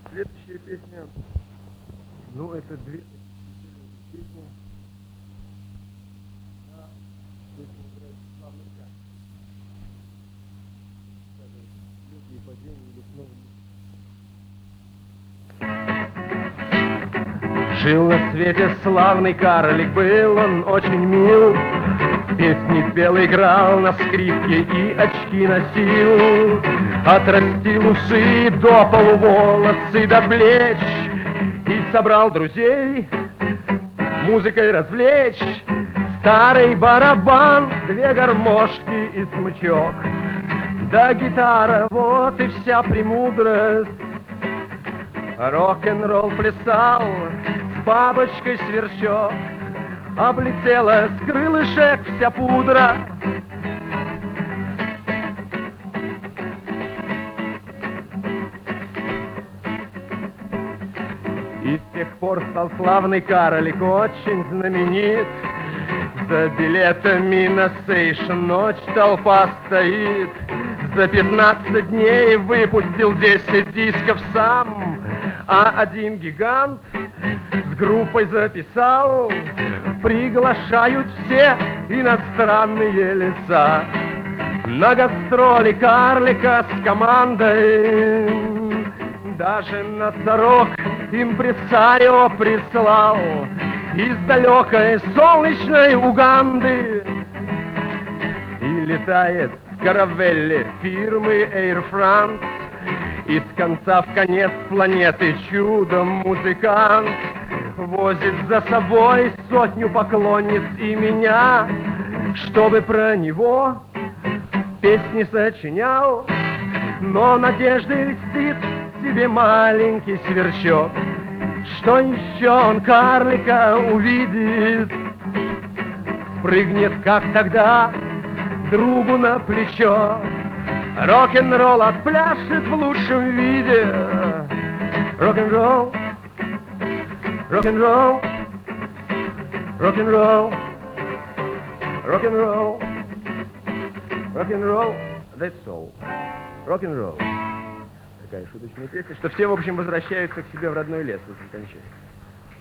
Следующая песня, ну, это две песни. Песня играет славный Кар. Летние падения лесного. Жил на свете славный карлик, был он очень мил. Песни пел, играл на скрипке и очки носил. Отрастил усы до полу, волосы до плеч и собрал друзей музыкой развлечь. Старый барабан, две гармошки и смычок, да гитара, вот и вся премудрость. Рок-н-ролл плясал с бабочкой сверчок, облетела с крылышек вся пудра. И с тех пор стал славный карлик очень знаменит. За билетами на сейшн ночь толпа стоит. За 15 дней выпустил 10 дисков сам, а один гигант с группой записал. Приглашают все иностранные лица на гастроли карлика с командой. Даже носорог импресарио прислал из далекой солнечной Уганды. И летает в каравелле фирмы Air France из конца в конец планеты чудо-музыкант. Возит за собой сотню поклонниц и меня, чтобы про него песни сочинял. Но надеждой льстит себе маленький сверчок, что еще он карлика увидит. Прыгнет, как тогда, другу на плечо, рок-н-ролл отпляшет в лучшем виде. Рок-н-ролл, рок-н-ролл, рок-н-ролл, рок-н-ролл, рок-н-ролл, that's all. Рок-н-ролл. Такая шуточная песня, что все, в общем, возвращаются к себе в родной лес после кончания.